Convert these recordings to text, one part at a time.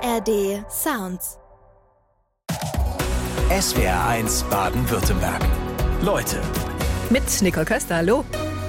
ARD Sounds. SWR1 Baden-Württemberg. Leute. Mit Nicole Köster, hallo.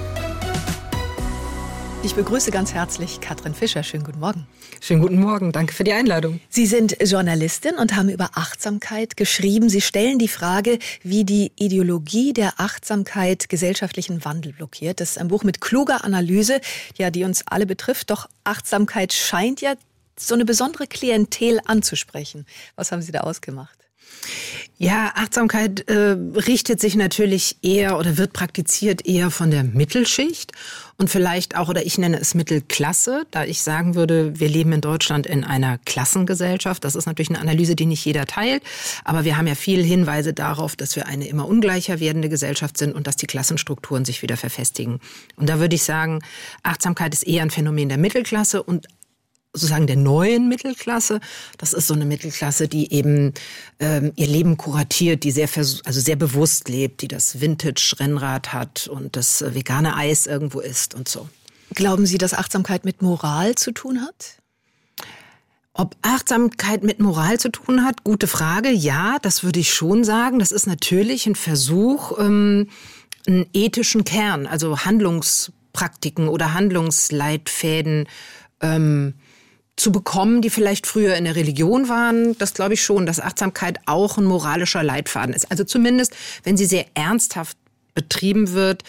Ich begrüße ganz herzlich Katrin Fischer. Schönen guten Morgen. Schönen guten Morgen, danke für die Einladung. Sie sind Journalistin und haben über Achtsamkeit geschrieben. Sie stellen die Frage, wie die Ideologie der Achtsamkeit gesellschaftlichen Wandel blockiert. Das ist ein Buch mit kluger Analyse, ja, die uns alle betrifft. Doch Achtsamkeit scheint ja so eine besondere Klientel anzusprechen. Was haben Sie da ausgemacht? Ja, Achtsamkeit richtet sich natürlich eher oder wird praktiziert eher von der Mittelschicht und vielleicht auch, oder ich nenne es Mittelklasse, da ich sagen würde, wir leben in Deutschland in einer Klassengesellschaft. Das ist natürlich eine Analyse, die nicht jeder teilt, aber wir haben ja viele Hinweise darauf, dass wir eine immer ungleicher werdende Gesellschaft sind und dass die Klassenstrukturen sich wieder verfestigen. Und da würde ich sagen, Achtsamkeit ist eher ein Phänomen der Mittelklasse und sozusagen der neuen Mittelklasse. Das ist so eine Mittelklasse, die eben ihr Leben kuratiert, die sehr bewusst lebt, die das Vintage-Rennrad hat und das vegane Eis irgendwo isst und so. Glauben Sie, dass Achtsamkeit mit Moral zu tun hat? Ob Achtsamkeit mit Moral zu tun hat? Gute Frage. Ja, das würde ich schon sagen. Das ist natürlich ein Versuch, einen ethischen Kern, also Handlungspraktiken oder Handlungsleitfäden zu bekommen, die vielleicht früher in der Religion waren. Das glaube ich schon, dass Achtsamkeit auch ein moralischer Leitfaden ist. Also zumindest, wenn sie sehr ernsthaft betrieben wird,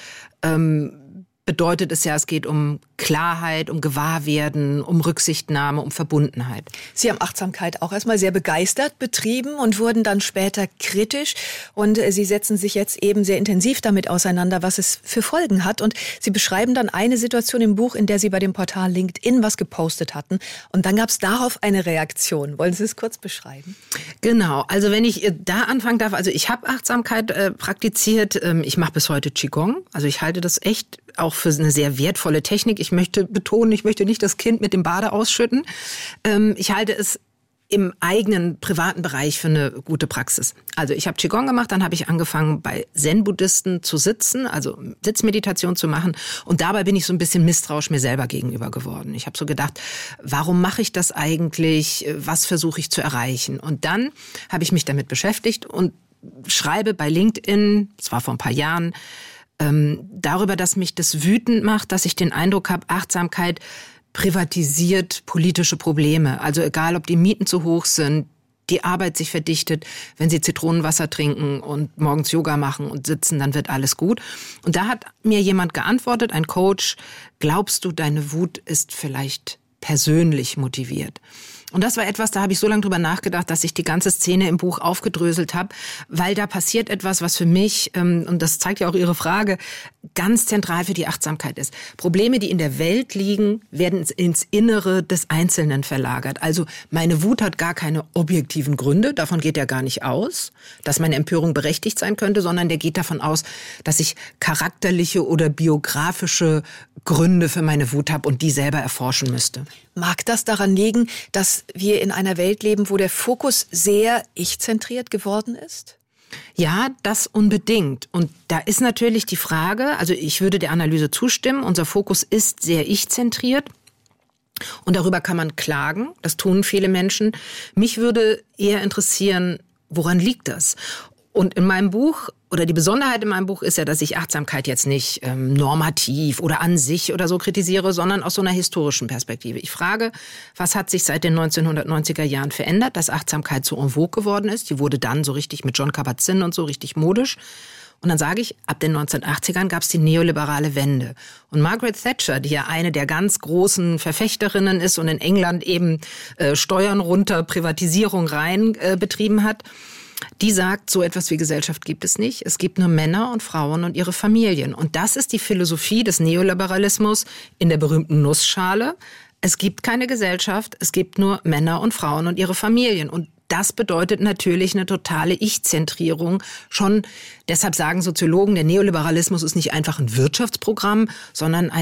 bedeutet es ja, es geht um Klarheit, um Gewahrwerden, um Rücksichtnahme, um Verbundenheit. Sie haben Achtsamkeit auch erstmal sehr begeistert betrieben und wurden dann später kritisch. Und Sie setzen sich jetzt eben sehr intensiv damit auseinander, was es für Folgen hat. Und Sie beschreiben dann eine Situation im Buch, in der Sie bei dem Portal LinkedIn was gepostet hatten. Und dann gab es darauf eine Reaktion. Wollen Sie es kurz beschreiben? Genau, also wenn ich da anfangen darf, also ich habe Achtsamkeit praktiziert. Ich mache bis heute Qigong. Also ich halte das echt auch für eine sehr wertvolle Technik. Ich möchte betonen, ich möchte nicht das Kind mit dem Bade ausschütten. Ich halte es im eigenen privaten Bereich für eine gute Praxis. Also ich habe Qigong gemacht, dann habe ich angefangen bei Zen-Buddhisten zu sitzen, also Sitzmeditation zu machen. Und dabei bin ich so ein bisschen misstrauisch mir selber gegenüber geworden. Ich habe so gedacht, warum mache ich das eigentlich? Was versuche ich zu erreichen? Und dann habe ich mich damit beschäftigt und schreibe bei LinkedIn, das war vor ein paar Jahren, darüber, dass mich das wütend macht, dass ich den Eindruck habe, Achtsamkeit privatisiert politische Probleme. Also egal, ob die Mieten zu hoch sind, die Arbeit sich verdichtet, wenn Sie Zitronenwasser trinken und morgens Yoga machen und sitzen, dann wird alles gut. Und da hat mir jemand geantwortet, ein Coach, glaubst du, deine Wut ist vielleicht persönlich motiviert? Und das war etwas, da habe ich so lange drüber nachgedacht, dass ich die ganze Szene im Buch aufgedröselt habe, weil da passiert etwas, was für mich, und das zeigt ja auch Ihre Frage, ganz zentral für die Achtsamkeit ist. Probleme, die in der Welt liegen, werden ins Innere des Einzelnen verlagert. Also meine Wut hat gar keine objektiven Gründe, davon geht er gar nicht aus, dass meine Empörung berechtigt sein könnte, sondern der geht davon aus, dass ich charakterliche oder biografische Gründe für meine Wut habe und die selber erforschen müsste. Mag das daran liegen, dass wir in einer Welt leben, wo der Fokus sehr ich-zentriert geworden ist? Ja, das unbedingt. Und da ist natürlich die Frage, also ich würde der Analyse zustimmen, unser Fokus ist sehr ich-zentriert. Und darüber kann man klagen, das tun viele Menschen. Mich würde eher interessieren, woran liegt das? Und in meinem Buch, oder die Besonderheit in meinem Buch ist ja, dass ich Achtsamkeit jetzt nicht normativ oder an sich oder so kritisiere, sondern aus so einer historischen Perspektive. Ich frage, was hat sich seit den 1990er Jahren verändert, dass Achtsamkeit so en vogue geworden ist? Die wurde dann so richtig mit Jon Kabat-Zinn und so richtig modisch. Und dann sage ich, ab den 1980ern gab es die neoliberale Wende. Und Margaret Thatcher, die ja eine der ganz großen Verfechterinnen ist und in England eben Steuern runter, Privatisierung rein betrieben hat, die sagt, so etwas wie Gesellschaft gibt es nicht. Es gibt nur Männer und Frauen und ihre Familien. Und das ist die Philosophie des Neoliberalismus in der berühmten Nussschale. Es gibt keine Gesellschaft, es gibt nur Männer und Frauen und ihre Familien. Und das bedeutet natürlich eine totale Ich-Zentrierung. Schon deshalb sagen Soziologen, der Neoliberalismus ist nicht einfach ein Wirtschaftsprogramm, sondern eine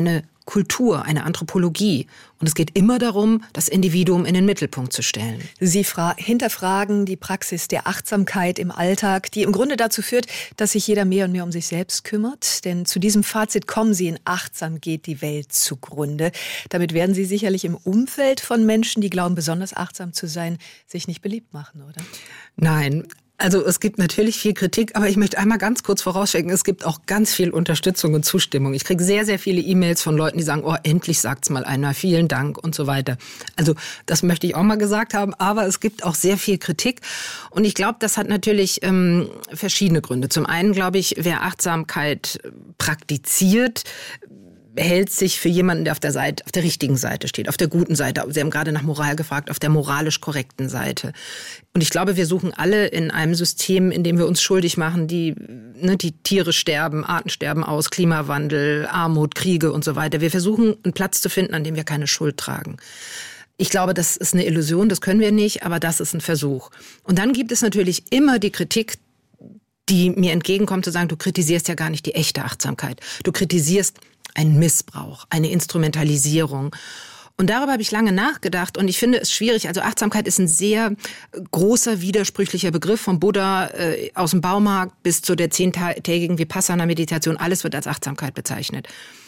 Kultur, eine Anthropologie. Und es geht immer darum, das Individuum in den Mittelpunkt zu stellen. Sie hinterfragen die Praxis der Achtsamkeit im Alltag, die im Grunde dazu führt, dass sich jeder mehr und mehr um sich selbst kümmert. Denn zu diesem Fazit kommen Sie: in achtsam geht die Welt zugrunde. Damit werden Sie sicherlich im Umfeld von Menschen, die glauben, besonders achtsam zu sein, sich nicht beliebt machen, oder? Nein. Also es gibt natürlich viel Kritik, aber ich möchte einmal ganz kurz vorausschicken, es gibt auch ganz viel Unterstützung und Zustimmung. Ich kriege sehr, sehr viele E-Mails von Leuten, die sagen, oh, endlich sagt's mal einer, vielen Dank und so weiter. Also das möchte ich auch mal gesagt haben, aber es gibt auch sehr viel Kritik. Und ich glaube, das hat natürlich verschiedene Gründe. Zum einen glaube ich, wer Achtsamkeit praktiziert, hält sich für jemanden, der auf der richtigen Seite steht, auf der guten Seite. Sie haben gerade nach Moral gefragt, auf der moralisch korrekten Seite. Und ich glaube, wir suchen alle in einem System, in dem wir uns schuldig machen, die Tiere sterben, Arten sterben aus, Klimawandel, Armut, Kriege und so weiter. Wir versuchen, einen Platz zu finden, an dem wir keine Schuld tragen. Ich glaube, das ist eine Illusion, das können wir nicht, aber das ist ein Versuch. Und dann gibt es natürlich immer die Kritik, die mir entgegenkommt, zu sagen, du kritisierst ja gar nicht die echte Achtsamkeit. Du kritisierst einen Missbrauch, eine Instrumentalisierung. Und darüber habe ich lange nachgedacht und ich finde es schwierig. Also Achtsamkeit ist ein sehr großer, widersprüchlicher Begriff, vom Buddha aus dem Baumarkt bis zu der 10-tägigen Vipassana-Meditation. Alles wird als Achtsamkeit bezeichnet.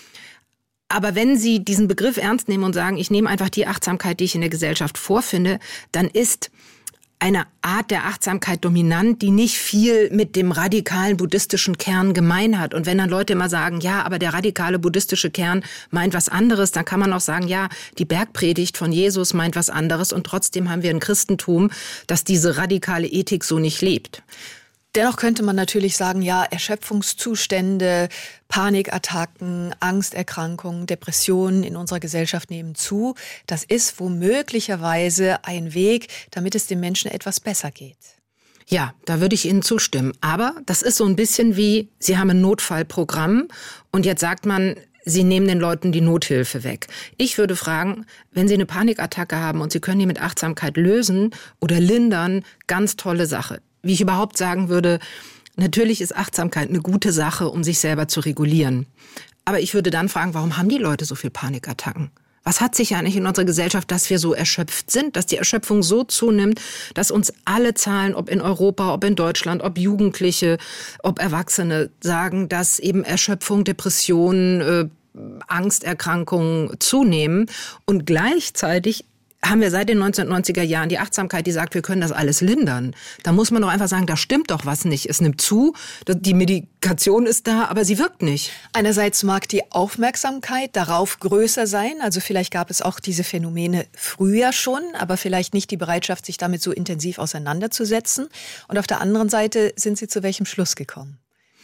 Aber wenn Sie diesen Begriff ernst nehmen und sagen, ich nehme einfach die Achtsamkeit, die ich in der Gesellschaft vorfinde, dann ist eine Art der Achtsamkeit dominant, die nicht viel mit dem radikalen buddhistischen Kern gemein hat. Und wenn dann Leute immer sagen, ja, aber der radikale buddhistische Kern meint was anderes, dann kann man auch sagen, ja, die Bergpredigt von Jesus meint was anderes und trotzdem haben wir ein Christentum, das diese radikale Ethik so nicht lebt. Dennoch könnte man natürlich sagen, ja, Erschöpfungszustände, Panikattacken, Angsterkrankungen, Depressionen in unserer Gesellschaft nehmen zu. Das ist womöglicherweise ein Weg, damit es den Menschen etwas besser geht. Ja, da würde ich Ihnen zustimmen. Aber das ist so ein bisschen wie, Sie haben ein Notfallprogramm und jetzt sagt man, Sie nehmen den Leuten die Nothilfe weg. Ich würde fragen, wenn Sie eine Panikattacke haben und Sie können die mit Achtsamkeit lösen oder lindern, ganz tolle Sache. Wie ich überhaupt sagen würde, natürlich ist Achtsamkeit eine gute Sache, um sich selber zu regulieren. Aber ich würde dann fragen, warum haben die Leute so viel Panikattacken? Was hat sich eigentlich in unserer Gesellschaft, dass wir so erschöpft sind, dass die Erschöpfung so zunimmt, dass uns alle Zahlen, ob in Europa, ob in Deutschland, ob Jugendliche, ob Erwachsene, sagen, dass eben Erschöpfung, Depressionen, Angsterkrankungen zunehmen und gleichzeitig haben wir seit den 1990er Jahren die Achtsamkeit, die sagt, wir können das alles lindern. Da muss man doch einfach sagen, da stimmt doch was nicht. Es nimmt zu, die Medikation ist da, aber sie wirkt nicht. Einerseits mag die Aufmerksamkeit darauf größer sein. Also vielleicht gab es auch diese Phänomene früher schon, aber vielleicht nicht die Bereitschaft, sich damit so intensiv auseinanderzusetzen. Und auf der anderen Seite sind Sie zu welchem Schluss gekommen?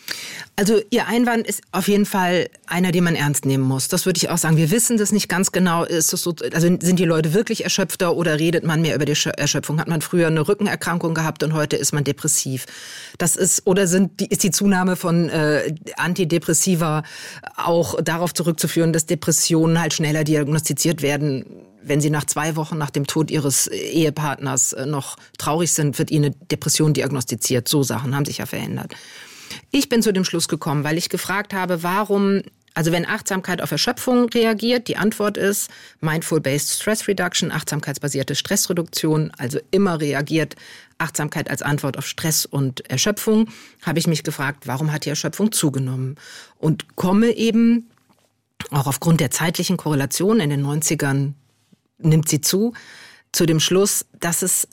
Also Ihr Einwand ist auf jeden Fall einer, den man ernst nehmen muss. Das würde ich auch sagen. Wir wissen das nicht ganz genau. Ist das so, also sind die Leute wirklich erschöpfter oder redet man mehr über die Erschöpfung? Hat man früher eine Rückenerkrankung gehabt und heute ist man depressiv? Das ist, oder ist die Zunahme von Antidepressiva auch darauf zurückzuführen, dass Depressionen halt schneller diagnostiziert werden? Wenn Sie nach 2 Wochen nach dem Tod Ihres Ehepartners noch traurig sind, wird Ihnen eine Depression diagnostiziert. So Sachen haben sich ja verändert. Ich bin zu dem Schluss gekommen, weil ich gefragt habe, warum, also wenn Achtsamkeit auf Erschöpfung reagiert, die Antwort ist Mindful-Based Stress Reduction, achtsamkeitsbasierte Stressreduktion, also immer reagiert Achtsamkeit als Antwort auf Stress und Erschöpfung, habe ich mich gefragt, warum hat die Erschöpfung zugenommen? Und komme eben, auch aufgrund der zeitlichen Korrelation in den 90ern nimmt sie zu dem Schluss, dass es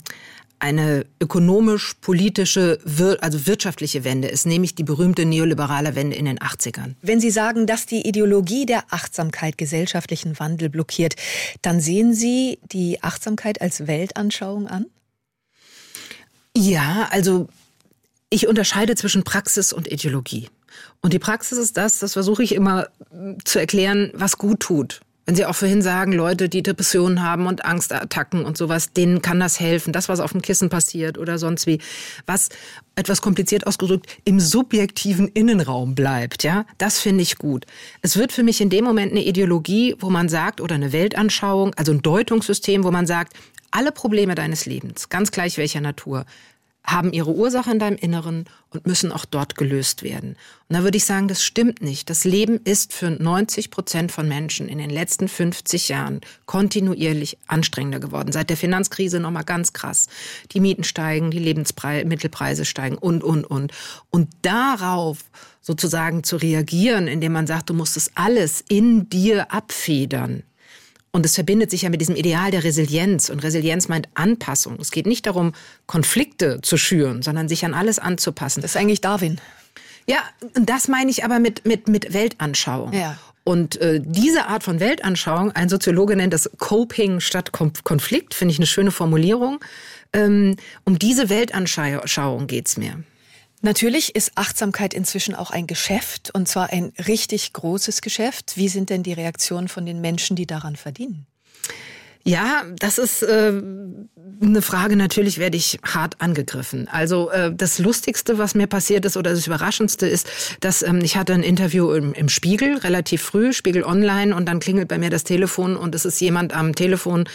eine ökonomisch-politische, also wirtschaftliche Wende ist, nämlich die berühmte neoliberale Wende in den 80ern. Wenn Sie sagen, dass die Ideologie der Achtsamkeit gesellschaftlichen Wandel blockiert, dann sehen Sie die Achtsamkeit als Weltanschauung an? Ja, also ich unterscheide zwischen Praxis und Ideologie. Und die Praxis ist das versuche ich immer zu erklären, was gut tut. Wenn Sie auch vorhin sagen, Leute, die Depressionen haben und Angstattacken und sowas, denen kann das helfen. Das, was auf dem Kissen passiert oder sonst wie, was etwas kompliziert ausgedrückt im subjektiven Innenraum bleibt, ja, das finde ich gut. Es wird für mich in dem Moment eine Ideologie, wo man sagt, oder eine Weltanschauung, also ein Deutungssystem, wo man sagt, alle Probleme deines Lebens, ganz gleich welcher Natur, haben ihre Ursache in deinem Inneren und müssen auch dort gelöst werden. Und da würde ich sagen, das stimmt nicht. Das Leben ist für 90% von Menschen in den letzten 50 Jahren kontinuierlich anstrengender geworden. Seit der Finanzkrise nochmal ganz krass. Die Mieten steigen, die Lebensmittelpreise steigen und. Und darauf sozusagen zu reagieren, indem man sagt, du musst es alles in dir abfedern. Und es verbindet sich ja mit diesem Ideal der Resilienz. Und Resilienz meint Anpassung. Es geht nicht darum, Konflikte zu schüren, sondern sich an alles anzupassen. Das ist eigentlich Darwin. Ja, das meine ich aber mit Weltanschauung. Ja. Und diese Art von Weltanschauung, ein Soziologe nennt das Coping statt Konflikt, finde ich eine schöne Formulierung. Um diese Weltanschauung geht's mir. Natürlich ist Achtsamkeit inzwischen auch ein Geschäft, und zwar ein richtig großes Geschäft. Wie sind denn die Reaktionen von den Menschen, die daran verdienen? Ja, das ist eine Frage, natürlich werde ich hart angegriffen. Also das Lustigste, was mir passiert ist, oder das Überraschendste ist, dass ich hatte ein Interview im Spiegel, relativ früh, Spiegel Online, und dann klingelt bei mir das Telefon und es ist jemand am Telefon,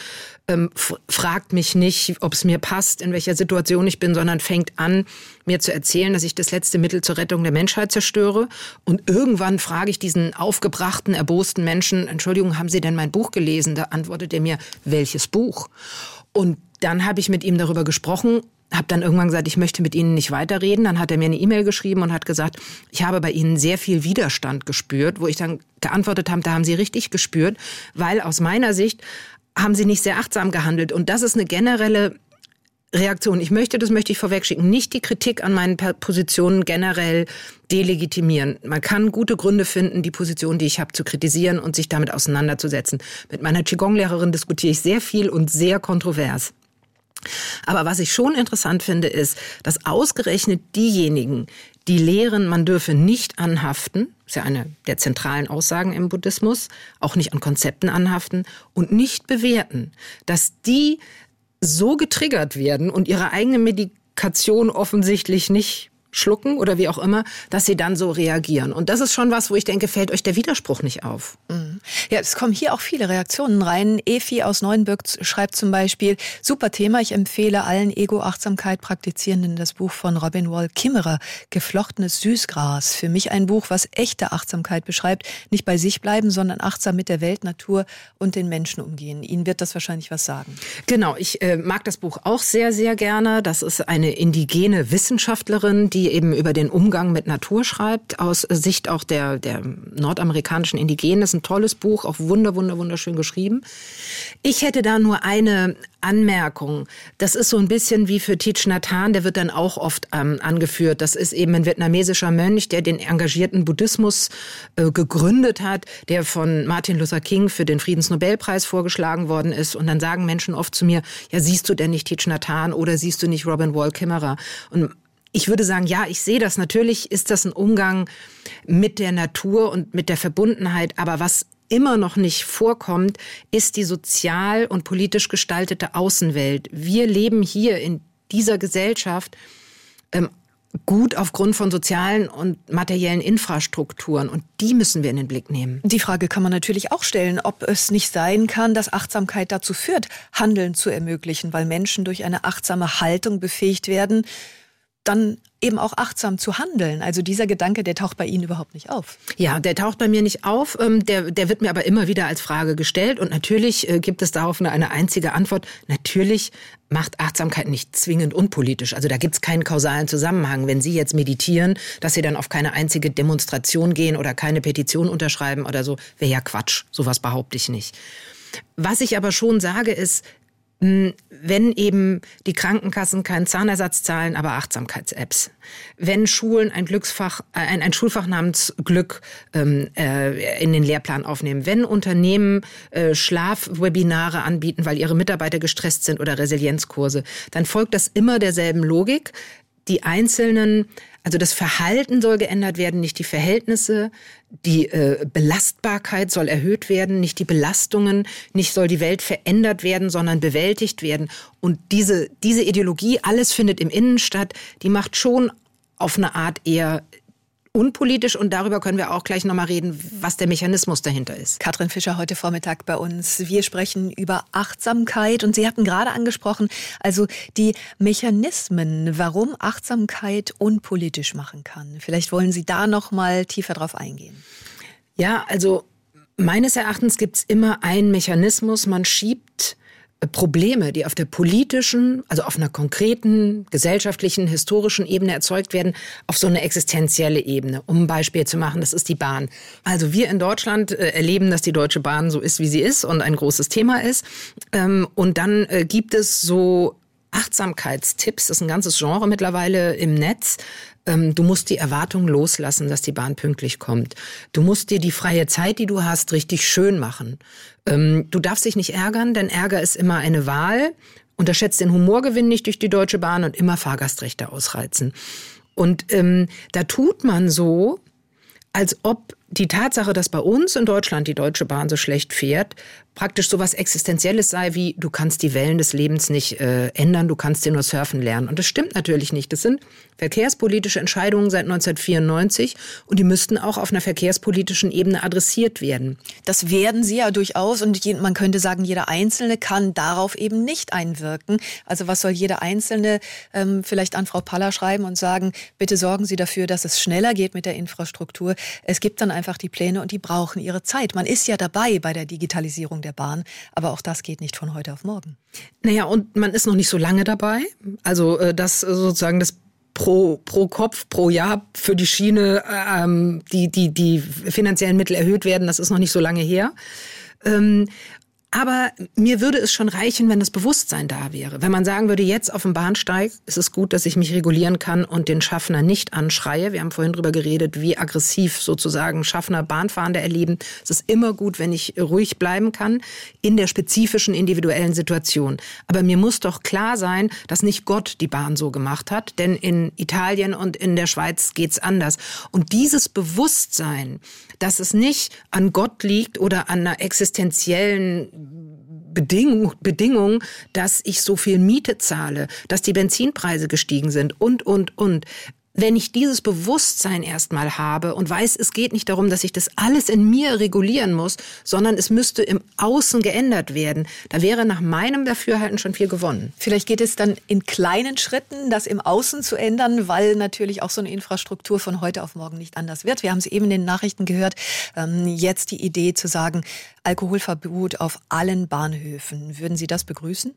fragt mich nicht, ob es mir passt, in welcher Situation ich bin, sondern fängt an, mir zu erzählen, dass ich das letzte Mittel zur Rettung der Menschheit zerstöre. Und irgendwann frage ich diesen aufgebrachten, erbosten Menschen, Entschuldigung, haben Sie denn mein Buch gelesen? Da antwortet er mir, welches Buch? Und dann habe ich mit ihm darüber gesprochen, habe dann irgendwann gesagt, ich möchte mit Ihnen nicht weiterreden. Dann hat er mir eine E-Mail geschrieben und hat gesagt, ich habe bei Ihnen sehr viel Widerstand gespürt, wo ich dann geantwortet habe, da haben Sie richtig gespürt, weil aus meiner Sicht haben Sie nicht sehr achtsam gehandelt. Und das ist eine generelle Reaktion. Das möchte ich vorwegschicken, nicht die Kritik an meinen Positionen generell delegitimieren. Man kann gute Gründe finden, die Position, die ich habe, zu kritisieren und sich damit auseinanderzusetzen. Mit meiner Qigong-Lehrerin diskutiere ich sehr viel und sehr kontrovers. Aber was ich schon interessant finde, ist, dass ausgerechnet diejenigen, die lehren, man dürfe nicht anhaften, ist ja eine der zentralen Aussagen im Buddhismus, auch nicht an Konzepten anhaften und nicht bewerten, dass die so getriggert werden und ihre eigene Medikation offensichtlich nicht schlucken oder wie auch immer, dass sie dann so reagieren. Und das ist schon was, wo ich denke, fällt euch der Widerspruch nicht auf. Ja, es kommen hier auch viele Reaktionen rein. Efi aus Neuenbürg schreibt zum Beispiel, super Thema, ich empfehle allen Ego-Achtsamkeit Praktizierenden das Buch von Robin Wall Kimmerer, Geflochtenes Süßgras. Für mich ein Buch, was echte Achtsamkeit beschreibt, nicht bei sich bleiben, sondern achtsam mit der Welt, Natur und den Menschen umgehen. Ihnen wird das wahrscheinlich was sagen. Genau, ich mag das Buch auch sehr, sehr gerne. Das ist eine indigene Wissenschaftlerin, die eben über den Umgang mit Natur schreibt, aus Sicht auch der nordamerikanischen Indigenen. Das ist ein tolles Buch, auch wunderschön geschrieben. Ich hätte da nur eine Anmerkung. Das ist so ein bisschen wie für Thich Nhat Hanh, der wird dann auch oft angeführt. Das ist eben ein vietnamesischer Mönch, der den engagierten Buddhismus gegründet hat, der von Martin Luther King für den Friedensnobelpreis vorgeschlagen worden ist. Und dann sagen Menschen oft zu mir, ja, siehst du denn nicht Thich Nhat Hanh oder siehst du nicht Robin Wall Kimmerer? Und ich würde sagen, ja, ich sehe das. Natürlich ist das ein Umgang mit der Natur und mit der Verbundenheit. Aber was immer noch nicht vorkommt, ist die sozial und politisch gestaltete Außenwelt. Wir leben hier in dieser Gesellschaft gut aufgrund von sozialen und materiellen Infrastrukturen. Und die müssen wir in den Blick nehmen. Die Frage kann man natürlich auch stellen, ob es nicht sein kann, dass Achtsamkeit dazu führt, Handeln zu ermöglichen, weil Menschen durch eine achtsame Haltung befähigt werden, dann eben auch achtsam zu handeln. Also dieser Gedanke, der taucht bei Ihnen überhaupt nicht auf. Ja, der taucht bei mir nicht auf. Der wird mir aber immer wieder als Frage gestellt. Und natürlich gibt es darauf eine einzige Antwort. Natürlich macht Achtsamkeit nicht zwingend unpolitisch. Also da gibt es keinen kausalen Zusammenhang. Wenn Sie jetzt meditieren, dass Sie dann auf keine einzige Demonstration gehen oder keine Petition unterschreiben oder so, wäre ja Quatsch. Sowas behaupte ich nicht. Was ich aber schon sage ist, wenn eben die Krankenkassen keinen Zahnersatz zahlen, aber Achtsamkeits-Apps. Wenn Schulen ein Schulfach namens Glück in den Lehrplan aufnehmen. Wenn Unternehmen Schlafwebinare anbieten, weil ihre Mitarbeiter gestresst sind oder Resilienzkurse, dann folgt das immer derselben Logik. Die einzelnen, also das Verhalten soll geändert werden, nicht die Verhältnisse. Die Belastbarkeit soll erhöht werden, nicht die Belastungen. Nicht soll die Welt verändert werden, sondern bewältigt werden. Und diese Ideologie, alles findet im Innen statt, die macht schon auf eine Art eher unpolitisch und darüber können wir auch gleich nochmal reden, was der Mechanismus dahinter ist. Katrin Fischer heute Vormittag bei uns. Wir sprechen über Achtsamkeit und Sie hatten gerade angesprochen, also die Mechanismen, warum Achtsamkeit unpolitisch machen kann. Vielleicht wollen Sie da noch mal tiefer drauf eingehen. Ja, also meines Erachtens gibt es immer einen Mechanismus, man schiebt Probleme, die auf der politischen, also auf einer konkreten, gesellschaftlichen, historischen Ebene erzeugt werden, auf so eine existenzielle Ebene. Um ein Beispiel zu machen, das ist die Bahn. Also wir in Deutschland erleben, dass die Deutsche Bahn so ist, wie sie ist und ein großes Thema ist. Und dann gibt es so Achtsamkeitstipps, das ist ein ganzes Genre mittlerweile im Netz. Du musst die Erwartung loslassen, dass die Bahn pünktlich kommt. Du musst dir die freie Zeit, die du hast, richtig schön machen. Du darfst dich nicht ärgern, denn Ärger ist immer eine Wahl. Unterschätzt den Humorgewinn nicht durch die Deutsche Bahn und immer Fahrgastrechte ausreizen. Und da tut man so, als ob die Tatsache, dass bei uns in Deutschland die Deutsche Bahn so schlecht fährt, praktisch so was Existenzielles sei wie, du kannst die Wellen des Lebens nicht ändern, du kannst dir nur surfen lernen. Und das stimmt natürlich nicht. Das sind verkehrspolitische Entscheidungen seit 1994 und die müssten auch auf einer verkehrspolitischen Ebene adressiert werden. Das werden sie ja durchaus und man könnte sagen, jeder Einzelne kann darauf eben nicht einwirken. Also was soll jeder Einzelne vielleicht an Frau Paller schreiben und sagen, bitte sorgen Sie dafür, dass es schneller geht mit der Infrastruktur. Es gibt dann einfach die Pläne und die brauchen ihre Zeit. Man ist ja dabei bei der Digitalisierung der Bahn, aber auch das geht nicht von heute auf morgen. Naja, und man ist noch nicht so lange dabei. Also das sozusagen das pro Kopf, pro Jahr für die Schiene die finanziellen Mittel erhöht werden, das ist noch nicht so lange her. Aber mir würde es schon reichen, wenn das Bewusstsein da wäre. Wenn man sagen würde, jetzt auf dem Bahnsteig ist es gut, dass ich mich regulieren kann und den Schaffner nicht anschreie. Wir haben vorhin drüber geredet, wie aggressiv sozusagen Schaffner Bahnfahrende erleben. Es ist immer gut, wenn ich ruhig bleiben kann in der spezifischen individuellen Situation. Aber mir muss doch klar sein, dass nicht Gott die Bahn so gemacht hat. Denn in Italien und in der Schweiz geht's anders. Und dieses Bewusstsein, dass es nicht an Gott liegt oder an einer existenziellen Bedingung, dass ich so viel Miete zahle, dass die Benzinpreise gestiegen sind und. Wenn ich dieses Bewusstsein erstmal habe und weiß, es geht nicht darum, dass ich das alles in mir regulieren muss, sondern es müsste im Außen geändert werden, da wäre nach meinem Dafürhalten schon viel gewonnen. Vielleicht geht es dann in kleinen Schritten, das im Außen zu ändern, weil natürlich auch so eine Infrastruktur von heute auf morgen nicht anders wird. Wir haben es eben in den Nachrichten gehört, jetzt die Idee zu sagen, Alkoholverbot auf allen Bahnhöfen. Würden Sie das begrüßen?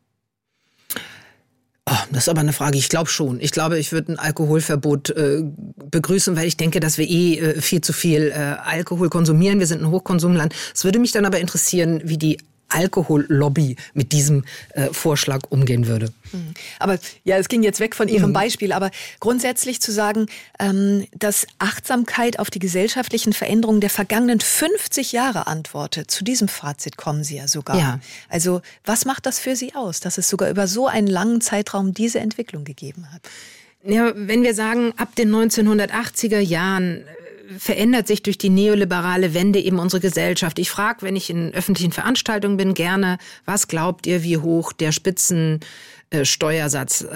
Oh, das ist aber eine Frage. Ich glaube schon. Ich glaube, ich würde ein Alkoholverbot begrüßen, weil ich denke, dass wir viel zu viel Alkohol konsumieren. Wir sind ein Hochkonsumland. Es würde mich dann aber interessieren, wie die Alkohollobby mit diesem Vorschlag umgehen würde. Aber ja, es ging jetzt weg von Ihrem Beispiel, aber grundsätzlich zu sagen, dass Achtsamkeit auf die gesellschaftlichen Veränderungen der vergangenen 50 Jahre antwortet, zu diesem Fazit kommen Sie ja sogar. Ja. Also was macht das für Sie aus, dass es sogar über so einen langen Zeitraum diese Entwicklung gegeben hat? Ja, wenn wir sagen, ab den 1980er Jahren verändert sich durch die neoliberale Wende eben unsere Gesellschaft. Ich frage, wenn ich in öffentlichen Veranstaltungen bin, gerne, was glaubt ihr, wie hoch der Spitzensteuersatz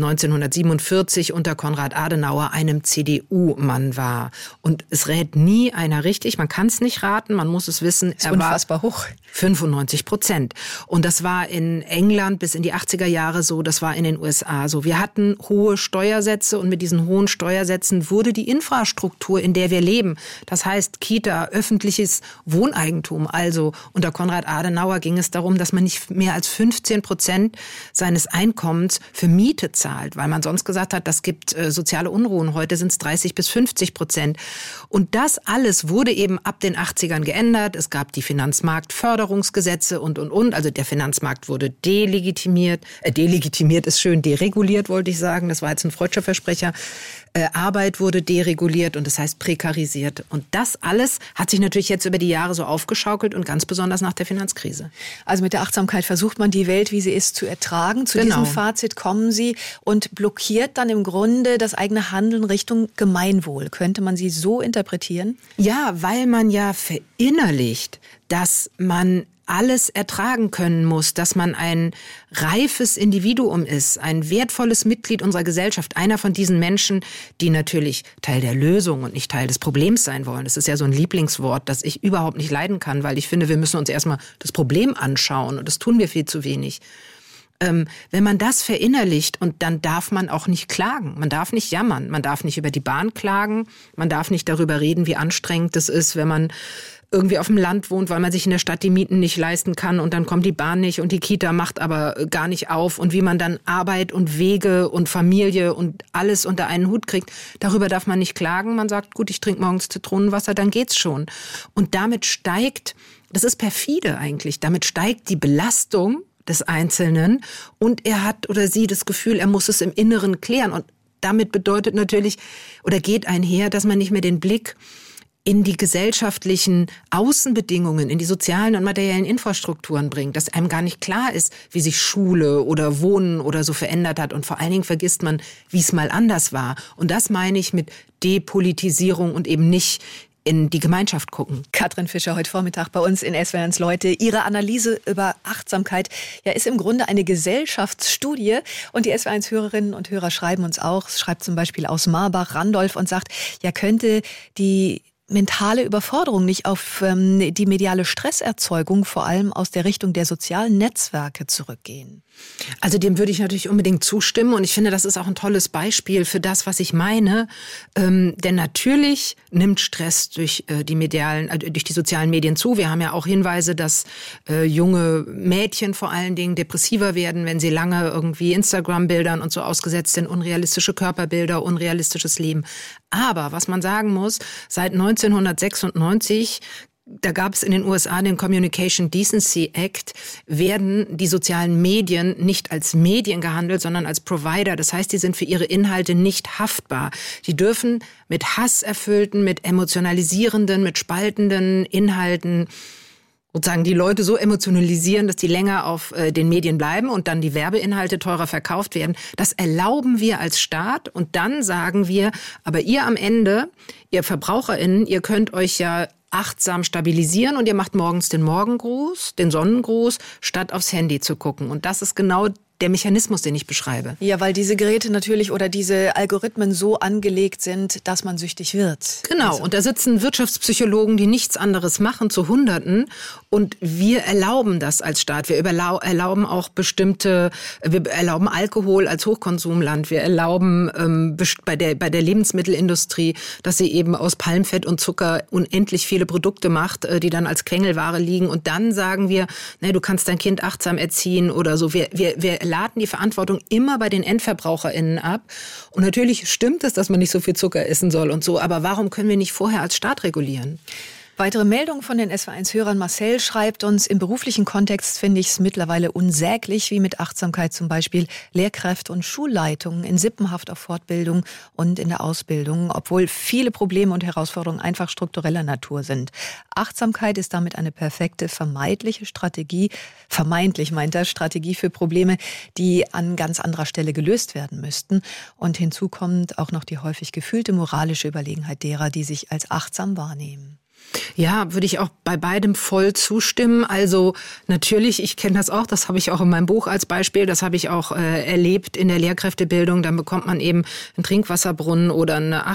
1947 unter Konrad Adenauer, einem CDU-Mann war? Und es rät nie einer richtig, man kann es nicht raten, man muss es wissen. Das ist unfassbar hoch. 95%. Und das war in England bis in die 80er Jahre so, das war in den USA so. Wir hatten hohe Steuersätze und mit diesen hohen Steuersätzen wurde die Infrastruktur, in der wir leben, das heißt Kita, öffentliches Wohneigentum, also unter Konrad Adenauer ging es darum, dass man nicht mehr als 15% seines Einkommens für Miete zahlt, weil man sonst gesagt hat, das gibt soziale Unruhen. Heute sind es 30-50%. Und das alles wurde eben ab den 80ern geändert. Es gab die Finanzmarktförderungsgesetze und. Also der Finanzmarkt wurde delegitimiert. Delegitimiert ist schön, dereguliert wollte ich sagen. Das war jetzt ein freudscher Versprecher. Arbeit wurde dereguliert und das heißt prekarisiert. Und das alles hat sich natürlich jetzt über die Jahre so aufgeschaukelt und ganz besonders nach der Finanzkrise. Also mit der Achtsamkeit versucht man die Welt, wie sie ist, zu ertragen. Zu diesem Fazit kommen Sie und blockiert dann im Grunde das eigene Handeln Richtung Gemeinwohl. Könnte man sie so interpretieren? Ja, weil man ja verinnerlicht, dass man alles ertragen können muss, dass man ein reifes Individuum ist, ein wertvolles Mitglied unserer Gesellschaft, einer von diesen Menschen, die natürlich Teil der Lösung und nicht Teil des Problems sein wollen. Das ist ja so ein Lieblingswort, das ich überhaupt nicht leiden kann, weil ich finde, wir müssen uns erstmal das Problem anschauen und das tun wir viel zu wenig. Wenn man das verinnerlicht, und dann darf man auch nicht klagen, man darf nicht jammern, man darf nicht über die Bahn klagen, man darf nicht darüber reden, wie anstrengend es ist, wenn man irgendwie auf dem Land wohnt, weil man sich in der Stadt die Mieten nicht leisten kann und dann kommt die Bahn nicht und die Kita macht aber gar nicht auf und wie man dann Arbeit und Wege und Familie und alles unter einen Hut kriegt, darüber darf man nicht klagen. Man sagt, gut, ich trinke morgens Zitronenwasser, dann geht's schon. Und damit steigt, das ist perfide eigentlich, damit steigt die Belastung des Einzelnen und er hat oder sie das Gefühl, er muss es im Inneren klären. Und damit bedeutet natürlich oder geht einher, dass man nicht mehr den Blick in die gesellschaftlichen Außenbedingungen, in die sozialen und materiellen Infrastrukturen bringt, dass einem gar nicht klar ist, wie sich Schule oder Wohnen oder so verändert hat. Und vor allen Dingen vergisst man, wie es mal anders war. Und das meine ich mit Depolitisierung und eben nicht in die Gemeinschaft gucken. Katrin Fischer heute Vormittag bei uns in SWR1 Leute. Ihre Analyse über Achtsamkeit ist im Grunde eine Gesellschaftsstudie. Und die SWR1-Hörerinnen und Hörer schreiben uns auch. Es schreibt zum Beispiel aus Marbach Randolph und sagt, könnte die mentale Überforderung nicht auf die mediale Stresserzeugung vor allem aus der Richtung der sozialen Netzwerke zurückgehen? Also dem würde ich natürlich unbedingt zustimmen und ich finde, das ist auch ein tolles Beispiel für das, was ich meine. Denn natürlich nimmt Stress durch die sozialen Medien zu. Wir haben ja auch Hinweise, dass junge Mädchen vor allen Dingen depressiver werden, wenn sie lange irgendwie Instagram-Bildern und so ausgesetzt sind, unrealistische Körperbilder, unrealistisches Leben. Aber was man sagen muss, seit 1996 da gab es in den USA den Communication Decency Act, werden die sozialen Medien nicht als Medien gehandelt, sondern als Provider. Das heißt, die sind für ihre Inhalte nicht haftbar. Die dürfen mit hasserfüllten, mit emotionalisierenden, mit spaltenden Inhalten sozusagen die Leute so emotionalisieren, dass die länger auf den Medien bleiben und dann die Werbeinhalte teurer verkauft werden. Das erlauben wir als Staat und dann sagen wir, aber ihr am Ende, ihr VerbraucherInnen, ihr könnt euch ja achtsam stabilisieren und ihr macht morgens den Morgengruß, den Sonnengruß, statt aufs Handy zu gucken. Und das ist genau der Mechanismus, den ich beschreibe. Ja, weil diese Geräte natürlich oder diese Algorithmen so angelegt sind, dass man süchtig wird. Genau, also. Und da sitzen Wirtschaftspsychologen, die nichts anderes machen, zu Hunderten. Und wir erlauben das als Staat. Wir erlauben auch wir erlauben Alkohol als Hochkonsumland. Wir erlauben bei der Lebensmittelindustrie, dass sie eben aus Palmfett und Zucker unendlich viele Produkte macht, die dann als Quengelware liegen. Und dann sagen wir, du kannst dein Kind achtsam erziehen oder so. Wir laden die Verantwortung immer bei den EndverbraucherInnen ab. Und natürlich stimmt es, dass man nicht so viel Zucker essen soll und so. Aber warum können wir nicht vorher als Staat regulieren? Weitere Meldungen von den SWR1-Hörern. Marcel schreibt uns, im beruflichen Kontext finde ich es mittlerweile unsäglich, wie mit Achtsamkeit zum Beispiel Lehrkräfte und Schulleitungen in Sippenhaft auf Fortbildung und in der Ausbildung, obwohl viele Probleme und Herausforderungen einfach struktureller Natur sind. Achtsamkeit ist damit eine perfekte, vermeintliche Strategie, vermeintlich meint er, Strategie für Probleme, die an ganz anderer Stelle gelöst werden müssten. Und hinzu kommt auch noch die häufig gefühlte moralische Überlegenheit derer, die sich als achtsam wahrnehmen. Ja, würde ich auch bei beidem voll zustimmen. Also natürlich, ich kenne das auch, das habe ich auch in meinem Buch als Beispiel, das habe ich auch erlebt in der Lehrkräftebildung. Dann bekommt man eben einen Trinkwasserbrunnen oder eine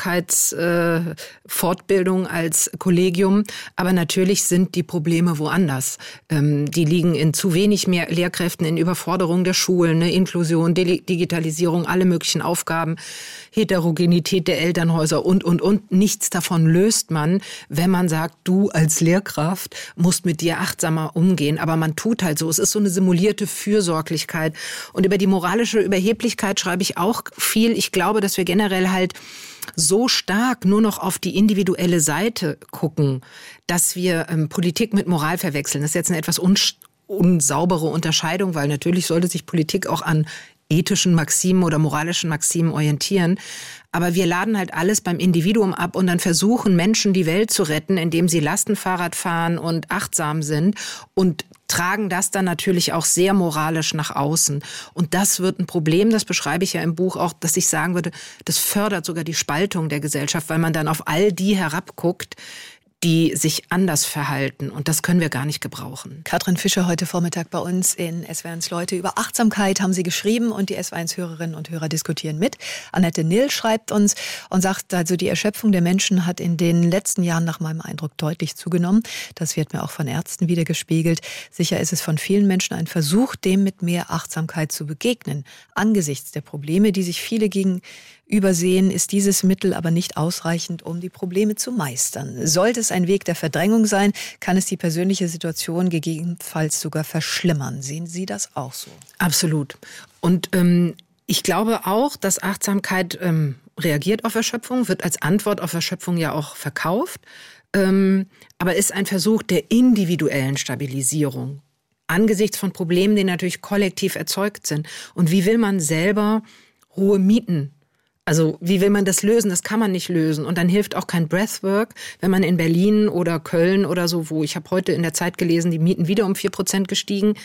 Achtsamkeitsfortbildung als Kollegium. Aber natürlich sind die Probleme woanders. Die liegen in zu wenig mehr Lehrkräften, in Überforderung der Schulen, Inklusion, Digitalisierung, alle möglichen Aufgaben, Heterogenität der Elternhäuser und. Nichts davon löst man, wenn man sagt, du als Lehrkraft musst mit dir achtsamer umgehen. Aber man tut halt so. Es ist so eine simulierte Fürsorglichkeit. Und über die moralische Überheblichkeit schreibe ich auch viel. Ich glaube, dass wir generell halt so stark nur noch auf die individuelle Seite gucken, dass wir Politik mit Moral verwechseln. Das ist jetzt eine etwas unsaubere Unterscheidung, weil natürlich sollte sich Politik auch an ethischen Maximen oder moralischen Maximen orientieren. Aber wir laden halt alles beim Individuum ab und dann versuchen Menschen die Welt zu retten, indem sie Lastenfahrrad fahren und achtsam sind und tragen das dann natürlich auch sehr moralisch nach außen. Und das wird ein Problem, das beschreibe ich ja im Buch auch, dass ich sagen würde, das fördert sogar die Spaltung der Gesellschaft, weil man dann auf all die herabguckt, die sich anders verhalten. Und das können wir gar nicht gebrauchen. Katrin Fischer heute Vormittag bei uns in SWR1 Leute. Über Achtsamkeit haben Sie geschrieben und die SWR1-Hörerinnen und Hörer diskutieren mit. Annette Nill schreibt uns und sagt, also die Erschöpfung der Menschen hat in den letzten Jahren nach meinem Eindruck deutlich zugenommen. Das wird mir auch von Ärzten wieder gespiegelt. Sicher ist es von vielen Menschen ein Versuch, dem mit mehr Achtsamkeit zu begegnen. Angesichts der Probleme, die sich viele gegenübersehen, ist dieses Mittel aber nicht ausreichend, um die Probleme zu meistern. Sollte es ein Weg der Verdrängung sein, kann es die persönliche Situation gegebenenfalls sogar verschlimmern. Sehen Sie das auch so? Absolut. Und ich glaube auch, dass Achtsamkeit reagiert auf Erschöpfung, wird als Antwort auf Erschöpfung ja auch verkauft, aber ist ein Versuch der individuellen Stabilisierung angesichts von Problemen, die natürlich kollektiv erzeugt sind. Und wie will man selber Ruhe mieten? Also wie will man das lösen? Das kann man nicht lösen. Und dann hilft auch kein Breathwork, wenn man in Berlin oder Köln oder so, wo ich habe heute in der Zeit gelesen, die Mieten wieder um 4% gestiegen.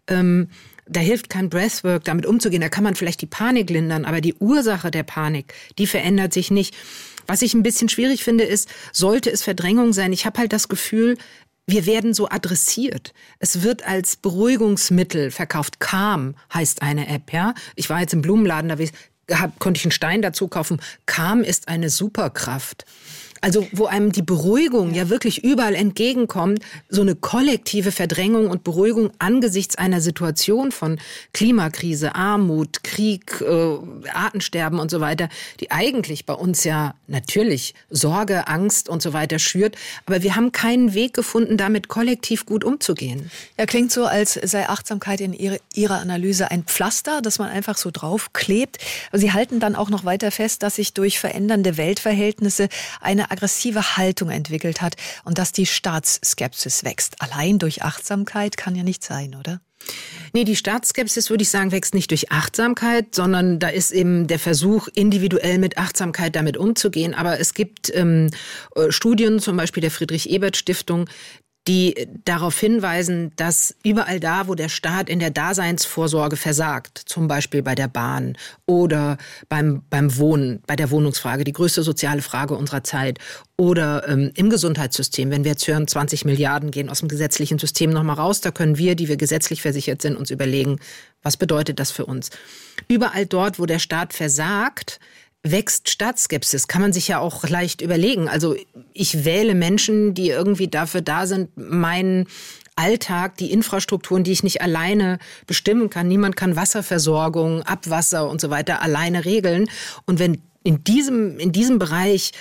Da hilft kein Breathwork, damit umzugehen. Da kann man vielleicht die Panik lindern, aber die Ursache der Panik, die verändert sich nicht. Was ich ein bisschen schwierig finde, ist, sollte es Verdrängung sein? Ich habe halt das Gefühl, wir werden so adressiert. Es wird als Beruhigungsmittel verkauft. Calm heißt eine App, ja. Ich war jetzt im Blumenladen, konnte ich einen Stein dazu kaufen. Calm ist eine Superkraft. Also wo einem die Beruhigung ja wirklich überall entgegenkommt, so eine kollektive Verdrängung und Beruhigung angesichts einer Situation von Klimakrise, Armut, Krieg, Artensterben und so weiter, die eigentlich bei uns ja natürlich Sorge, Angst und so weiter schürt. Aber wir haben keinen Weg gefunden, damit kollektiv gut umzugehen. Ja, klingt so, als sei Achtsamkeit in Ihrer Analyse ein Pflaster, das man einfach so draufklebt. Aber Sie halten dann auch noch weiter fest, dass sich durch verändernde Weltverhältnisse eine aggressive Haltung entwickelt hat und dass die Staatsskepsis wächst. Allein durch Achtsamkeit kann ja nicht sein, oder? Nee, die Staatsskepsis, würde ich sagen, wächst nicht durch Achtsamkeit, sondern da ist eben der Versuch, individuell mit Achtsamkeit damit umzugehen. Aber es gibt Studien, zum Beispiel der Friedrich-Ebert-Stiftung, die darauf hinweisen, dass überall da, wo der Staat in der Daseinsvorsorge versagt, zum Beispiel bei der Bahn oder beim Wohnen, bei der Wohnungsfrage, die größte soziale Frage unserer Zeit, oder im Gesundheitssystem, wenn wir jetzt hören, 20 Milliarden gehen aus dem gesetzlichen System nochmal raus, da können wir, die wir gesetzlich versichert sind, uns überlegen, was bedeutet das für uns? Überall dort, wo der Staat versagt, wächst Staatsskepsis, kann man sich ja auch leicht überlegen. Also ich wähle Menschen, die irgendwie dafür da sind, meinen Alltag, die Infrastrukturen, die ich nicht alleine bestimmen kann. Niemand kann Wasserversorgung, Abwasser und so weiter alleine regeln. Und wenn in diesem Bereich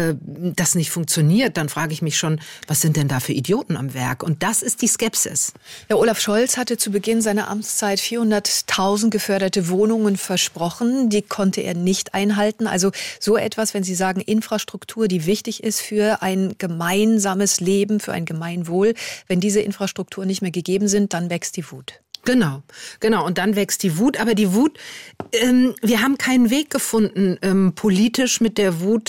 das nicht funktioniert, dann frage ich mich schon, was sind denn da für Idioten am Werk? Und das ist die Skepsis. Ja, Olaf Scholz hatte zu Beginn seiner Amtszeit 400.000 geförderte Wohnungen versprochen. Die konnte er nicht einhalten. Also so etwas, wenn Sie sagen Infrastruktur, die wichtig ist für ein gemeinsames Leben, für ein Gemeinwohl. Wenn diese Infrastrukturen nicht mehr gegeben sind, dann wächst die Wut. Genau. Und dann wächst die Wut. Aber die Wut, wir haben keinen Weg gefunden, politisch mit der Wut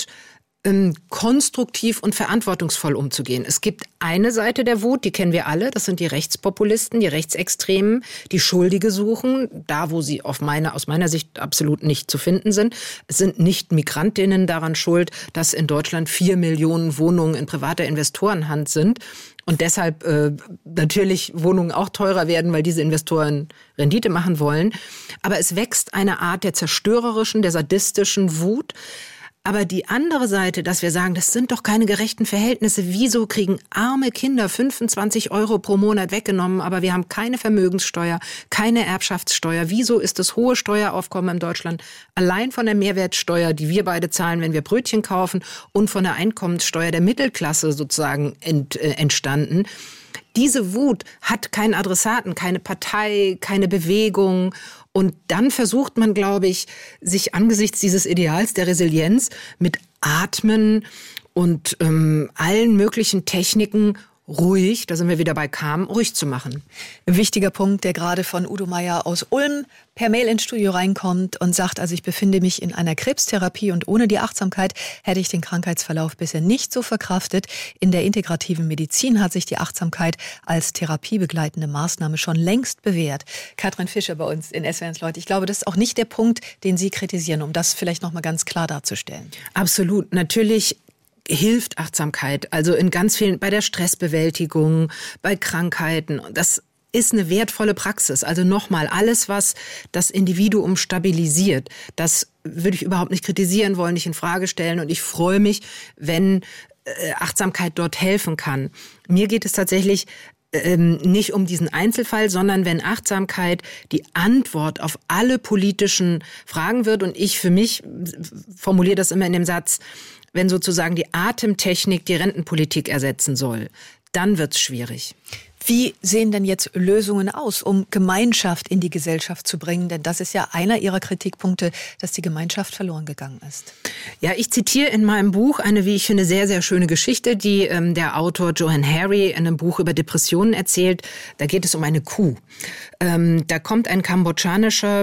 konstruktiv und verantwortungsvoll umzugehen. Es gibt eine Seite der Wut, die kennen wir alle, das sind die Rechtspopulisten, die Rechtsextremen, die Schuldige suchen, da wo sie aus meiner Sicht absolut nicht zu finden sind. Es sind nicht Migrantinnen daran schuld, dass in Deutschland 4 Millionen Wohnungen in privater Investorenhand sind. Und deshalb natürlich Wohnungen auch teurer werden, weil diese Investoren Rendite machen wollen. Aber es wächst eine Art der zerstörerischen, der sadistischen Wut. Aber die andere Seite, dass wir sagen, das sind doch keine gerechten Verhältnisse. Wieso kriegen arme Kinder 25 € pro Monat weggenommen, aber wir haben keine Vermögenssteuer, keine Erbschaftssteuer? Wieso ist das hohe Steueraufkommen in Deutschland allein von der Mehrwertsteuer, die wir beide zahlen, wenn wir Brötchen kaufen, und von der Einkommenssteuer der Mittelklasse sozusagen entstanden? Diese Wut hat keinen Adressaten, keine Partei, keine Bewegung. Und dann versucht man, glaube ich, sich angesichts dieses Ideals der Resilienz mit Atmen und allen möglichen Techniken ruhig, da sind wir wieder bei Calm, ruhig zu machen. Ein wichtiger Punkt, der gerade von Udo Meier aus Ulm per Mail ins Studio reinkommt und sagt, also ich befinde mich in einer Krebstherapie und ohne die Achtsamkeit hätte ich den Krankheitsverlauf bisher nicht so verkraftet. In der integrativen Medizin hat sich die Achtsamkeit als therapiebegleitende Maßnahme schon längst bewährt. Katrin Fischer bei uns in SWR1 Leute. Ich glaube, das ist auch nicht der Punkt, den Sie kritisieren, um das vielleicht noch mal ganz klar darzustellen. Absolut. Natürlich hilft Achtsamkeit. Also in ganz vielen, bei der Stressbewältigung, bei Krankheiten. Das ist eine wertvolle Praxis. Also nochmal, alles, was das Individuum stabilisiert, das würde ich überhaupt nicht kritisieren wollen, nicht in Frage stellen. Und ich freue mich, wenn Achtsamkeit dort helfen kann. Mir geht es tatsächlich nicht um diesen Einzelfall, sondern wenn Achtsamkeit die Antwort auf alle politischen Fragen wird. Und ich für mich formuliere das immer in dem Satz, wenn sozusagen die Atemtechnik die Rentenpolitik ersetzen soll, dann wird's schwierig. Wie sehen denn jetzt Lösungen aus, um Gemeinschaft in die Gesellschaft zu bringen? Denn das ist ja einer Ihrer Kritikpunkte, dass die Gemeinschaft verloren gegangen ist. Ja, ich zitiere in meinem Buch eine, wie ich finde, sehr, sehr schöne Geschichte, die der Autor Johann Hari in einem Buch über Depressionen erzählt. Da geht es um eine Kuh. Da kommt ein kambodschanischer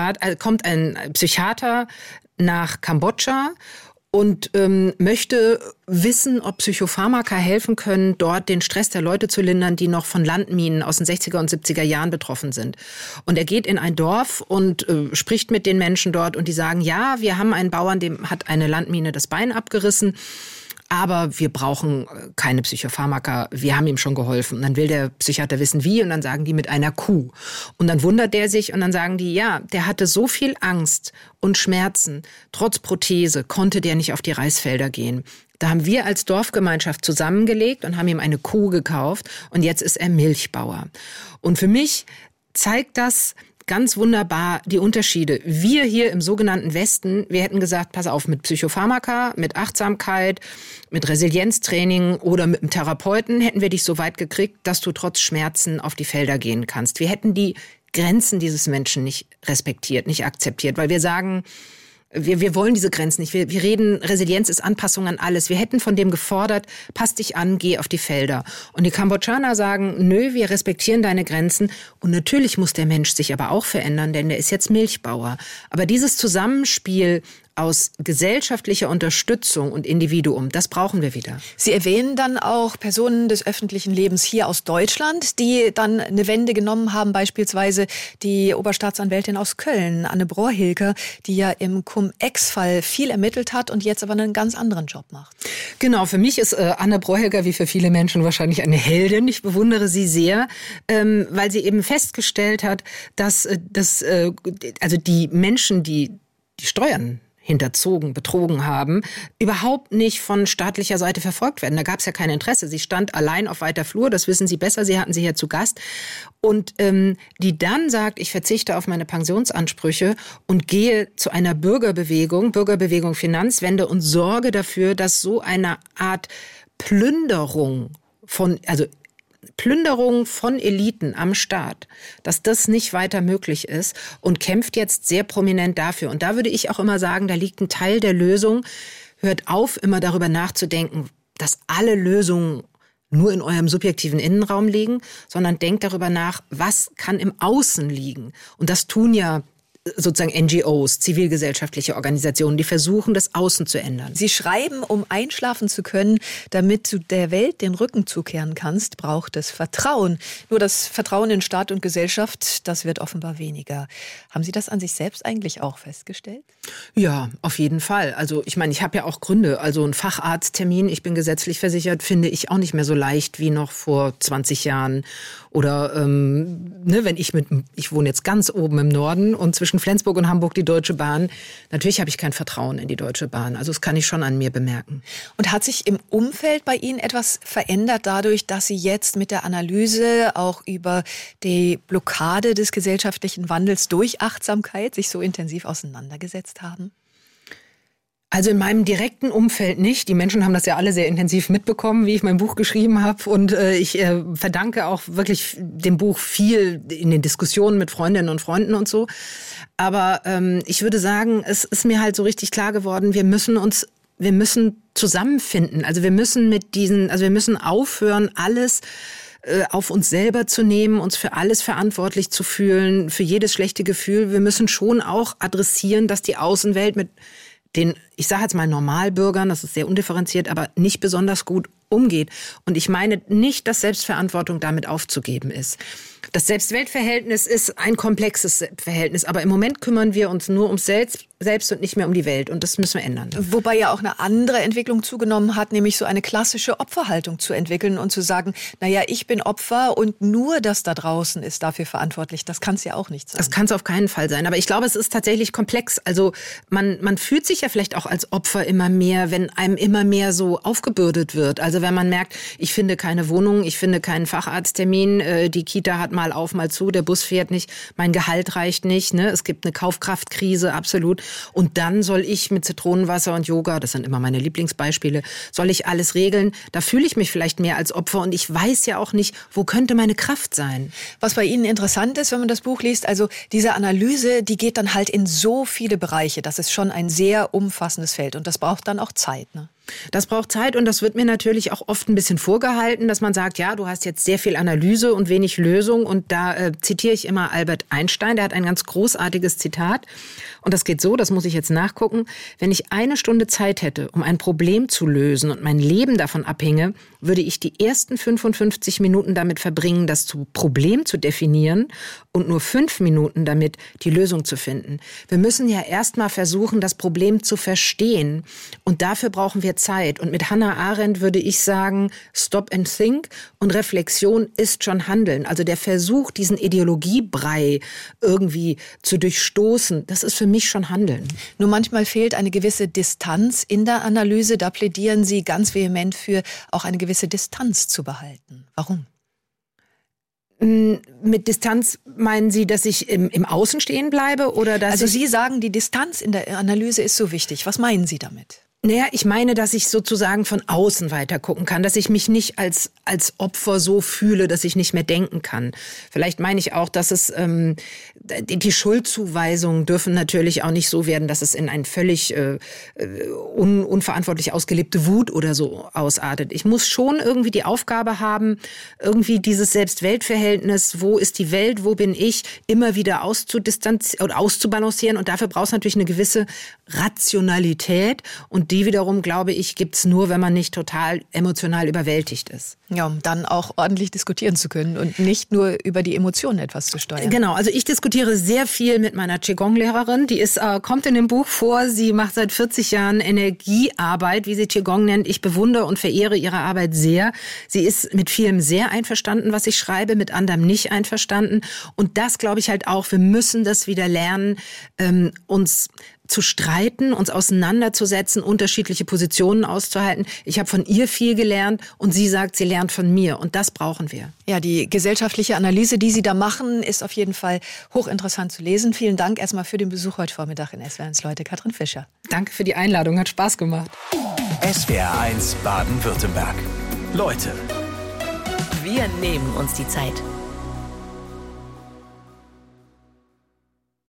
Psychiater nach Kambodscha und möchte wissen, ob Psychopharmaka helfen können, dort den Stress der Leute zu lindern, die noch von Landminen aus den 60er und 70er Jahren betroffen sind. Und er geht in ein Dorf und spricht mit den Menschen dort und die sagen, ja, wir haben einen Bauern, dem hat eine Landmine das Bein abgerissen. Aber wir brauchen keine Psychopharmaka, wir haben ihm schon geholfen. Und dann will der Psychiater wissen, wie, und dann sagen die mit einer Kuh. Und dann wundert der sich und dann sagen die, ja, der hatte so viel Angst und Schmerzen, trotz Prothese konnte der nicht auf die Reisfelder gehen. Da haben wir als Dorfgemeinschaft zusammengelegt und haben ihm eine Kuh gekauft und jetzt ist er Milchbauer. Und für mich zeigt das ganz wunderbar die Unterschiede. Wir hier im sogenannten Westen, wir hätten gesagt, pass auf, mit Psychopharmaka, mit Achtsamkeit, mit Resilienztraining oder mit einem Therapeuten hätten wir dich so weit gekriegt, dass du trotz Schmerzen auf die Felder gehen kannst. Wir hätten die Grenzen dieses Menschen nicht respektiert, nicht akzeptiert, weil wir sagen, wir wollen diese Grenzen nicht. Wir reden, Resilienz ist Anpassung an alles. Wir hätten von dem gefordert, pass dich an, geh auf die Felder. Und die Kambodschaner sagen, nö, wir respektieren deine Grenzen. Und natürlich muss der Mensch sich aber auch verändern, denn der ist jetzt Milchbauer. Aber dieses Zusammenspiel aus gesellschaftlicher Unterstützung und Individuum, das brauchen wir wieder. Sie erwähnen dann auch Personen des öffentlichen Lebens hier aus Deutschland, die dann eine Wende genommen haben, beispielsweise die Oberstaatsanwältin aus Köln, Anne Brohilger, die ja im Cum-Ex-Fall viel ermittelt hat und jetzt aber einen ganz anderen Job macht. Genau, für mich ist Anne Brohilger wie für viele Menschen wahrscheinlich eine Heldin. Ich bewundere sie sehr, weil sie eben festgestellt hat, dass also die Menschen, die Steuern hinterzogen, betrogen haben, überhaupt nicht von staatlicher Seite verfolgt werden. Da gab es ja kein Interesse. Sie stand allein auf weiter Flur, das wissen Sie besser, Sie hatten sie hier zu Gast. Und die dann sagt, ich verzichte auf meine Pensionsansprüche und gehe zu einer Bürgerbewegung Finanzwende und sorge dafür, dass so eine Art Plünderung von Eliten am Staat, dass das nicht weiter möglich ist und kämpft jetzt sehr prominent dafür. Und da würde ich auch immer sagen, da liegt ein Teil der Lösung. Hört auf, immer darüber nachzudenken, dass alle Lösungen nur in eurem subjektiven Innenraum liegen, sondern denkt darüber nach, was kann im Außen liegen. Und das tun ja sozusagen NGOs, zivilgesellschaftliche Organisationen, die versuchen, das Außen zu ändern. Sie schreiben, um einschlafen zu können, damit du der Welt den Rücken zukehren kannst, braucht es Vertrauen. Nur das Vertrauen in Staat und Gesellschaft, das wird offenbar weniger. Haben Sie das an sich selbst eigentlich auch festgestellt? Ja, auf jeden Fall. Also ich meine, ich habe ja auch Gründe. Also ein Facharzttermin, ich bin gesetzlich versichert, finde ich auch nicht mehr so leicht wie noch vor 20 Jahren. Oder wenn ich wohne jetzt ganz oben im Norden und zwischen Flensburg und Hamburg die Deutsche Bahn. Natürlich habe ich kein Vertrauen in die Deutsche Bahn. Also das kann ich schon an mir bemerken. Und hat sich im Umfeld bei Ihnen etwas verändert dadurch, dass Sie jetzt mit der Analyse auch über die Blockade des gesellschaftlichen Wandels durch Achtsamkeit sich so intensiv auseinandergesetzt haben? Also in meinem direkten Umfeld nicht. Die Menschen haben das ja alle sehr intensiv mitbekommen, wie ich mein Buch geschrieben habe. Und ich verdanke auch wirklich dem Buch viel in den Diskussionen mit Freundinnen und Freunden und so. Aber ich würde sagen, es ist mir halt so richtig klar geworden, wir müssen zusammenfinden. Also wir müssen aufhören, alles auf uns selber zu nehmen, uns für alles verantwortlich zu fühlen, für jedes schlechte Gefühl. Wir müssen schon auch adressieren, dass die Außenwelt mit den, ich sage jetzt mal Normalbürgern, das ist sehr undifferenziert, aber nicht besonders gut umgeht. Und ich meine nicht, dass Selbstverantwortung damit aufzugeben ist. Das Selbst-Welt-Verhältnis ist ein komplexes Verhältnis, aber im Moment kümmern wir uns nur ums Selbst und nicht mehr um die Welt. Und das müssen wir ändern. Wobei ja auch eine andere Entwicklung zugenommen hat, nämlich so eine klassische Opferhaltung zu entwickeln und zu sagen, naja, ich bin Opfer und nur das da draußen ist dafür verantwortlich. Das kann es ja auch nicht sein. Das kann es auf keinen Fall sein. Aber ich glaube, es ist tatsächlich komplex. Also man fühlt sich ja vielleicht auch als Opfer immer mehr, wenn einem immer mehr so aufgebürdet wird. Also wenn man merkt, ich finde keine Wohnung, ich finde keinen Facharzttermin, die Kita hat mal auf, mal zu, der Bus fährt nicht, mein Gehalt reicht nicht, ne? Es gibt eine Kaufkraftkrise, absolut. Und dann soll ich mit Zitronenwasser und Yoga, das sind immer meine Lieblingsbeispiele, soll ich alles regeln? Da fühle ich mich vielleicht mehr als Opfer und ich weiß ja auch nicht, wo könnte meine Kraft sein. Was bei Ihnen interessant ist, wenn man das Buch liest, also diese Analyse, die geht dann halt in so viele Bereiche. Das ist schon ein sehr umfassendes Feld und das braucht dann auch Zeit, ne? Das braucht Zeit und das wird mir natürlich auch oft ein bisschen vorgehalten, dass man sagt, ja, du hast jetzt sehr viel Analyse und wenig Lösung. Und da zitiere ich immer Albert Einstein, der hat ein ganz großartiges Zitat. Und das geht so, das muss ich jetzt nachgucken. Wenn ich 1 Stunde Zeit hätte, um ein Problem zu lösen und mein Leben davon abhinge, würde ich die ersten 55 Minuten damit verbringen, das Problem zu definieren und nur 5 Minuten damit, die Lösung zu finden. Wir müssen ja erst mal versuchen, das Problem zu verstehen. Und dafür brauchen wir Zeit. Und mit Hannah Arendt würde ich sagen, stop and think und Reflexion ist schon Handeln. Also der Versuch, diesen Ideologiebrei irgendwie zu durchstoßen, das ist für mich schon Handeln. Nur manchmal fehlt eine gewisse Distanz in der Analyse. Da plädieren Sie ganz vehement für, auch eine gewisse Distanz zu behalten. Warum? Mit Distanz meinen Sie, dass ich im Außen stehen bleibe? Oder dass Sie sagen, die Distanz in der Analyse ist so wichtig. Was meinen Sie damit? Naja, ich meine, dass ich sozusagen von außen weiter gucken kann, dass ich mich nicht als Opfer so fühle, dass ich nicht mehr denken kann. Vielleicht meine ich auch, dass es die Schuldzuweisungen dürfen natürlich auch nicht so werden, dass es in ein völlig unverantwortlich ausgelebte Wut oder so ausartet. Ich muss schon irgendwie die Aufgabe haben, irgendwie dieses Selbst-Welt-Verhältnis, wo ist die Welt, wo bin ich, immer wieder auszubalancieren. Und dafür braucht es natürlich eine gewisse Rationalität. Und die wiederum, glaube ich, gibt's nur, wenn man nicht total emotional überwältigt ist. Ja, um dann auch ordentlich diskutieren zu können und nicht nur über die Emotionen etwas zu steuern. Genau, also ich diskutiere sehr viel mit meiner Qigong-Lehrerin. Die kommt in dem Buch vor. Sie macht seit 40 Jahren Energiearbeit, wie sie Qigong nennt. Ich bewundere und verehre ihre Arbeit sehr. Sie ist mit vielem sehr einverstanden, was ich schreibe, mit anderem nicht einverstanden. Und das glaube ich halt auch. Wir müssen das wieder lernen, uns zu streiten, uns auseinanderzusetzen, unterschiedliche Positionen auszuhalten. Ich habe von ihr viel gelernt und sie sagt, sie lernt von mir. Und das brauchen wir. Ja, die gesellschaftliche Analyse, die Sie da machen, ist auf jeden Fall hochinteressant zu lesen. Vielen Dank erstmal für den Besuch heute Vormittag in SWR1 Leute. Katrin Fischer. Danke für die Einladung, hat Spaß gemacht. SWR1 Baden-Württemberg. Leute. Wir nehmen uns die Zeit.